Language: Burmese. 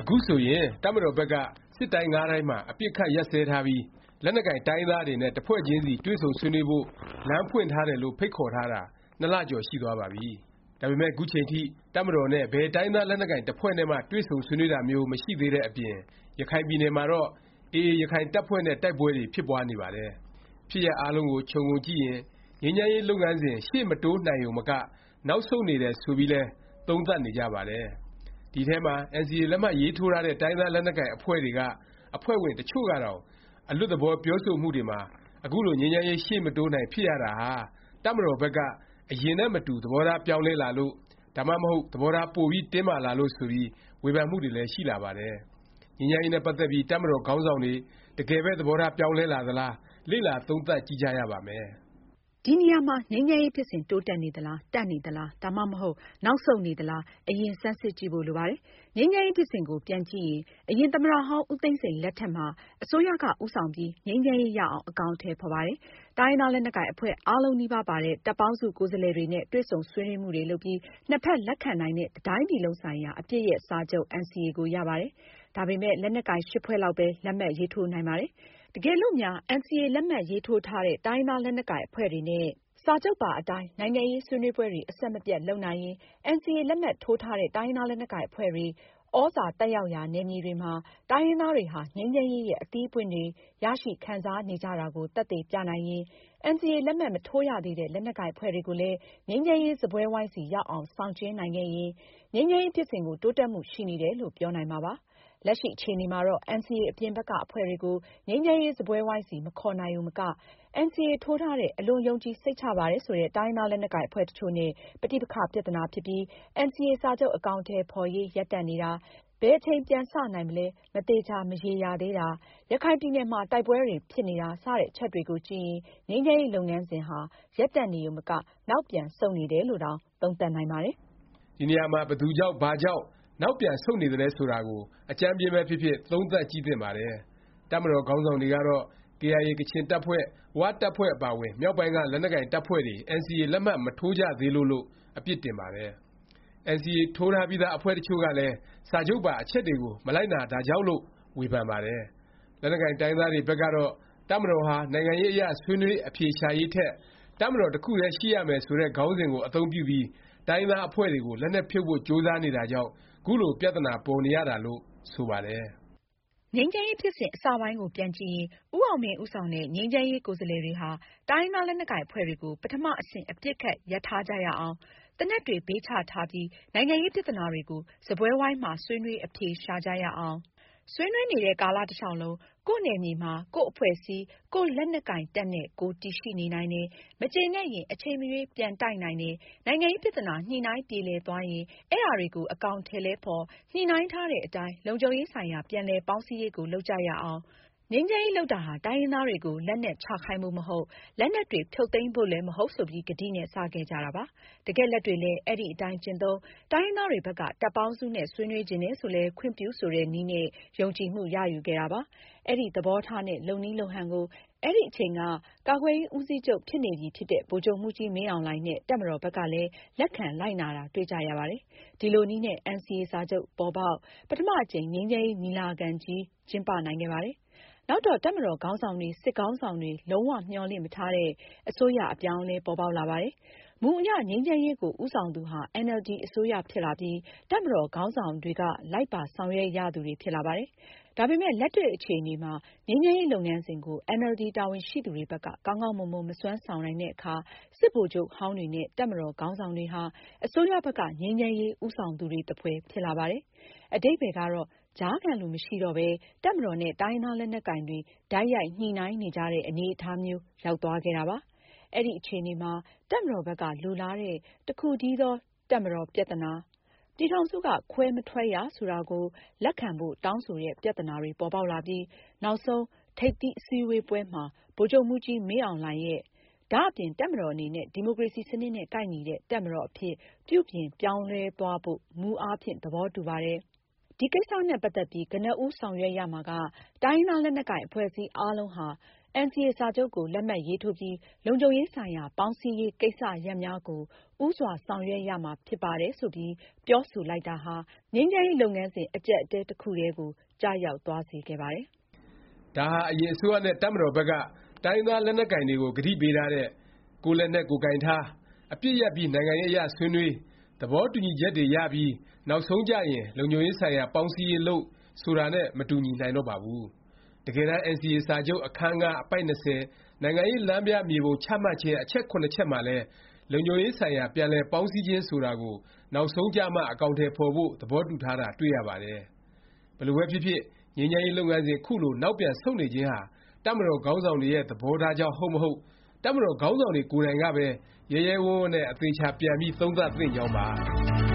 အခုဆိုရင်တပ်မတော်ဘက်ကစစ်တိုင်း၅တိုင်းမှာအပစ်အခတ်ရပ်စဲထားပြီးလက်နက်ကိုင်တိုင်းရင်းသားတွေနဲ့တစ်ဖွဲ့ချင်းစီတွေ့ဆုံဆွေးနွေးဖို့လမ်းဖွင့်ထားတယ်လို့ဖိတ်ခေါ်ထားတာ2 လကျော်ရှိသွားပါပြီ။ဒါပေမဲ့ခုချိန်ထိတပ်မတော်နဲ့ဘယ်တိုင်းရင်းသားလက်နက်ကိုင်တစ်ဖွဲ့နဲ့မှတွေ့ဆုံဆွေးနွေးတာမျိုးမရှိသေးတဲ့အပြင်ရခိုင်ပြည်နယ်မှာတော့AA ရခိုင်တပ်ဖွဲ့နဲ့တိုက်ပွဲတွေဖြစ်ပွားနေပါတယ်။ဖြစ်ရပ်အားလုံးကိုခြုံငုံကြည့်ရင်ငြိမ်းချမ်းရေးလုပ်ငန်းစဉ်ရှေ့မတိုးနိုင်ရုံမကနောက်ဆုတ်နေတယ်ဆိုပြီးလဲသုံးသပ်နေကြပါတယ်။ဒီထဲမှာ NCA လက်မှတ်ရေးထိုးထားတဲ့တိုင်းရင်းသားလက်နက်ကိုင်အဖွဲ့တွေကအဖွဲ့ဝင်တစ်ချို့ကတော့အလွတ်သဘောပြောဆိုမှုတွေမှာအခုလိုငြိမ်းချမ်းရေးရှေ့မတိုးနိုင်ဖြစ်ရတာဟာတပ်မတော်ဘက်ကအရင်နဲ့မတူသဘောထားပြောင်းလဲလာလို့ဒါမှမဟုတ်သဘောထားပိုပြီးတင်းမာလာလို့ဆိုပြီးဝေဖန်မှုတွေလည်းရှိလာပါတယ်။ငြိမ်းချမ်းရေးနဲ့ပတ်သက်ပြီးတပ်မတော်ခေါင်းဆောင်တွေတကယ်ပဲသဘောထားပြောင်းလဲလာသလားလေ့လာသုံးသပ်ကြည့်ကြရပါမယ်။ဒီနေရာမှာငြိမ်းချမ်းရေးဖြစ်စဉ်တိုးတက်နေသလား၊တန့်နေသလား၊ဒါမှမဟုတ်နောက်ဆုတ်နေသလားအရင်ဆန်းစစ်ကြည့်ဖို့လိုပါတယ်။ငြိမ်းချမ်းရေးဖြစ်စဉ်ကိုပြန်ကြည့်ရင်အရင်သမ္မတဟောင်းဦးသိန်းစိန်လက်ထက်မှာအစိုးရကဦးဆောင်ပြီးငြိမ်းချမ်းရေးရအောင်အကောင်အထည်ဖော်ပါတယ်။တိုင်းရင်းသားလက်နက်ကိုင်အဖွဲ့အားလုံးနီးပါးပါတဲ့တပ်ပေါင်းစုကိုယ်စားလှယ်တွေနဲ့တွေ့ဆုံဆွေးနွေးမှုတွေလုပ်ပြီးနှစ်ဖက်လက်ခံနိုင်တဲ့တစ်တိုင်းပြည်လုံးဆိုင်ရာအပစ်ရပ်စာချုပ် NCA ကိုရပါတယ်။ဒါပေမဲ့လက်နက်ကိုင်8ဖွဲ့လောက်ပဲလက်မှတ်ရေးထိုးနိုင်ပါတယ်။တကယ်လို့များ NCA လက်မှတ်ရေးထိုးထားတဲ့တိုင်းရင်းသားလက်နက်ကိုင်အဖွဲ့တွေနဲ့စာချုပ်ပါအတိုင်းနိုင်ငံရေးဆွေးနွေးပွဲတွေအဆက်မပြတ်လုပ်နိုင်ရင် NCA လက်မှတ်ထိုးထားတဲ့တိုင်းရင်းသားလက်နက်ကိုင်အဖွဲ့တွေသြဇာတက်ရောက်ရာနယ်မြေတွေမှာတိုင်းရင်းသားတွေဟာငြိမ်းချမ်းရေးရဲ့အသီးအပွင့်တွေရရှိခံစားနေကြတာကိုသက်သေပြနိုင်ရင် NCA လက်မှတ်မထိုးရသေးတဲ့လက်နက်ကိုင်အဖွဲ့တွေကိုလည်းငြိမ်းချမ်းရေးစားပွဲဝိုင်းဆီရောက်အောင်ဆောင်ကျဉ်းနိုင်ခဲ့ရင်ငြိမ်းချမ်းရေးဖြစ်စဉ်ကိုတိုးတက်မှုရှိနေတယ်လို့ပြောနိုင်မှာပါ။လက်ရှိအခြေအနေမှာတော့ NCA အပြင်ဘက်ကအဖွဲ့တွေကိုငြိမ်းချမ်းရေးစားပွဲဝိုင်းဆီမခေါ်နိုင်ရုံမကNCA ထိုးထားတဲ့အလွန်ယုံကြည်စိတ်ချပါတယ်ဆိုတဲ့တိုင်းရင်းသားလက်နက်ကိုင်အဖွဲ့တချို့နဲ့ပဋိပက္ခပြသနာဖြစ်ပြီး NCA စာချုပ်အကောင်အထည်ဖော်ရေးရပ်တန့်နေတာဘယ်အချိန်ပြန်စနိုင်မလဲမသေချာမရေရာသေးတာရခိုင်ပြည်နယ်မှာတိုက်ပွဲတွေဖြစ်နေတာစတဲ့အချက်တွေကိုကြည့်ရင်ငြိမ်းချမ်းရေးလုပ်ငန်းစဉ်ဟာရပ်တန့်နေရုံမကနောက်ပြန်ဆုတ်နေတယ်လို့တောင်သုံးသပ်နိုင်ပါတယ်။ဒီနေရာမှာဘယ်သူကြောင့်ဘာကြောင့်နောက်ပြန်ဆုတ်နေသလဲဆိုတာကိုအကြမ်းဖျင်းပဲဖြစ်ဖြစ်သုံးသပ်ကြည့်သင့်ပါတယ်။တပ်မတော်ခေါင်းဆောင်တွေကတော့KIA ကချင်တပ်ဖွဲ့၊ဝတပ်ဖွဲ့အပါအဝင်မြောက်ပိုင်းကလက်နက်ကိုင်တပ်ဖွဲ့တွေ NCA လက်မှတ်မထိုးကြသေးလို့အပြစ်တင်ပါတယ်။ NCA ထိုးထားပြီးသားအဖွဲ့တချို့ကလည်းစာချုပ်ပါအချက်တွေကိုမလိုက်နာတာကြောင့်လို့ဝေဖန်ပါတယ်။လက်နက်ကိုင်တိုင်းရင်းသားတွေဘက်ကတော့တပ်မတော်ဟာနိုင်ငံရေးအရဆွေးနွေးအဖြေရှာရေးထက်တပ်မတော်တစ်ခုတည်းရှိရမယ်ဆိုတဲ့ခေါင်းစဉ်ကိုအသုံးပြုပြီးတိုင်းရင်းသားအဖွဲ့တွေကိုလက်နက်ဖြုတ်ဖို့ကြိုးစားနေတာကြောင့်ခုလိုပြသနာပေါ်နေရတာလို့ဆိုပါတယ်။ငြိမ်းချမ်းရေးဖြစ်စဉ်အစပိုင်းကိုပြန်ကြည့်ရင်ဦးအောင်မင်းဦးဆောင်တဲ့ငြိမ်းချမ်းရေးကိုယ်စားလှယ်တွေဟာတိုင်းရင်းသားလက်နက်ကိုင်အဖွဲ့တွေကိုပထမအဆင့်အပစ်အခတ်ရပ်ထားကြရအောင်သေနတ်တွေဘေးချထားပြီးနိုင်ငံရေးပြသနာတွေကိုစားပွဲဝိုင်းမှာဆွေးနွေးအဖြေရှာကြရအောင်ဆွေးနွေးနေတဲ့ကာလတစ်လျောက်လုံးကိုယ့်နယ်မြေမှာကိုယ့်အဖွဲ့အစည်းကိုယ့်လက်နက်ကိုင်တပ်နဲ့ကိုယ်တည်ရှိနေနိုင်တယ်မကျေနပ်ရင်အချိန်မရွေးပြန်တိုက်နိုင်တယ်နိုင်ငံရေးပြသနာညှိနှိုင်းပြေလည်သွားရင်အဲ့ဒါတွေကိုအကောင်အထည်လဲဖော်ညှိနှိုင်းထားတဲ့အတိုင်းလုံခြုံရေးဆိုင်ရာပြန်လည်ပေါင်းစည်းရေးကိုလုပ်ကြရအောင်ငြိမ်းချမ်းရေးလုပ်တာဟာတိုင်းရင်းသားတွေကိုလက်နက်ချခိုင်းဖို့မဟုတ်လက်နက်တွေဖြုတ်သိမ်းဖို့လည်းမဟုတ်ဆိုပြီးကတိနဲ့စခဲ့ကြတာပါတကယ်လက်တွေလည်းအဲ့ဒီအတိုင်းကျင့်သုံးတိုင်းရင်းသားတွေဘက်ကတပ်ပေါင်းစုနဲ့ဆွေးနွေးခြင်းနဲ့ဆိုလဲခွင့်ပြုဆိုတဲ့နည်းနဲ့ယုံကြည်မှုရယူခဲ့တာပါအဲ့ဒီသဘောထားနဲ့လုပ်နည်းလုပ်ဟန်ကိုအဲ့ဒီအချိန်ကကာကွယ်ရေးဦးစီးချုပ်ဖြစ်နေပြီဖြစ်တဲ့ဗိုလ်ချုပ်မှူးကြီးမင်းအောင်လှိုင်နဲ့တပ်မတော်ဘက်ကလည်းလက်ခံလိုက်နာတာတွေ့ကြရပါတယ်ဒီလိုနည်းနဲ့ NCA စာချုပ်ပေါ်ပေါက်ပထမအကြိမ်ငြိမ်းချမ်းရေးညီလာခံကြီးကျင်းပနိုင်ခဲ့ပါတယ်နောက်တော့တပ်မတော်ခေါင်းဆောင်တွေစစ်ခေါင်းဆောင်တွေလုံးဝမျှော်လင့်မထားတဲ့အစိုးရအပြောင်းအလဲပေါ်ပေါက်လာပါတယ်မူအရငြိမ်းချမ်းရေးကိုဦးဆောင်သူဟာ NLD အစိုးရဖြစ်လာပြီးတပ်မတော်ခေါင်းဆောင်တွေကလိုက်ပါဆောင်ရွက်ရသူတွေဖြစ်လာပါတယ်ဒါပေမဲ့လက်တွေ့အခြေအနေမှာငြိမ်းချမ်းရေးလုပ်ငန်းစဉ်ကို NLD တာဝန်ရှိသူတွေဘက်ကကောင်းကောင်းမွန်မွန်မစွမ်းဆောင်နိုင်တဲ့အခါစစ်ဗိုလ်ချုပ်ဟောင်းတွေနဲ့တပ်မတော်ခေါင်းဆောင်တွေဟာအစိုးရဘက်ကငြိမ်းချမ်းရေးဦးဆောင်သူတွေသဖွယ်ဖြစ်လာပါတယ်အဓိပ္ပါယ်ကတော့ကြားခံလူမရှိတော့ပဲတပ်မတော်နဲ့တိုင်းရင်းသားလက်နက်ကိုင်တွေတိုက်ရိုက်ညှိနှိုင်းနေကြတဲ့အနေအထားမျိုးရောက်သွားခဲ့တာပါအဲ့ဒီအခြေအနေမှာတပ်မတော်ဘက်ကလိုလားတဲ့တစ်ခုတည်းသောတပ်မတော်ပြဿနာပြည်ထောင်စုကခွဲမထွက်ရဆိုတာကိုလက်ခံဖို့တောင်းဆိုတဲ့ပြဿနာတွေပေါ်ပေါက်လာပြီးနောက်ဆုံးထိပ်သီးအစည်းအဝေးပွဲမှာဗိုလ်ချုပ်မှူးကြီးမင်းအောင်လှိုင်ရဲ့ဒါအပြင်တပ်မတော်အနေနဲ့ဒီမိုကရေစီစနစ်နဲ့ကိုက်ညီတဲ့တပ်မတော်အဖြစ်ပြုပြင်ပြောင်းလဲသွားဖို့မူအားဖြင့်သဘောတူပါတယ်ဒီကိစ္စနဲ့ပတ်သက်ပြီးကနဦးဆောင်ရွက်ရမှာကတိုင်းရင်းသားလက်နက်ကိုင်အဖွဲ့အစည်းအားလုံးဟာ NCA စာချုပ်ကို လက်မှတ်ရေးထိုးပြီး လုံခြုံရေးဆိုင်ရာ ပေါင်းစည်းရေး ကိစ္စရပ်များကို ဦးစွာဆောင်ရွက်ရမှာ ဖြစ်ပါတယ် ဆိုပြီး ပြောဆိုလိုက်တာဟာ ငြိမ်းချမ်းရေး လုပ်ငန်းစဉ် အကြပ်အတည်း တစ်ခုထဲကို ကျရောက်သွားစေခဲ့ပါတယ်။ ဒါဟာ အရင် အစိုးရနဲ့ တပ်မတော်ဘက်က တိုင်းရင်းသား လက်နက်ကိုင်တွေကို ကတိပေးထားတဲ့ ကိုယ့်လက်နက် ကိုယ်ကိုင်ထား၊ အပစ်ရပ်ပြီး နိုင်ငံရေးအရ ဆွေးနွေး၊ သဘောတူညီချက်တွေရပြီး နောက်ဆုံးကျရင် လုံခြုံရေးဆိုင်ရာ ပေါင်းစည်းရေး လုပ် ဆိုတာနဲ့ မတူညီနိုင်တော့ပါဘူး။ တကယ်တမ်း NCA စာချုပ် အခန်း ၅ အပိုဒ် ၂၀ နိုင်ငံရေးလမ်းပြမြေပုံ ချမှတ်ခြင်း အချက် ချက်မှာလည်း လုံခြုံရေးဆိုင်ရာ ပြန်လည် ပေါင်းစည်းခြင်း ဆိုတာကို နောက်ဆုံးကျမှ အကောင်အထည် ဖော်ဖို့ သဘောတူထားတာ တွေ့ရပါတယ်။ ဘယ်လိုပဲဖြစ်ဖြစ် ငြိမ်းချမ်းရေး လုပ်ငန်းစဉ် ခုလို နောက်ပြန်ဆုတ်နေခြင်းဟာ တပ်မတော်ခေါင်းဆောင်တွေရဲ့ သဘောထားကြောင့် ဟုတ်မဟုတ် တပ်မတော်ခေါင်းဆောင်တွေ ကိုယ်တိုင်ကပဲ ရဲရဲဝန့်ဝန့်နဲ့ အသေအခြာ ပြန်ပြီး သုံးသပ်သင့်ကြောင်းပါ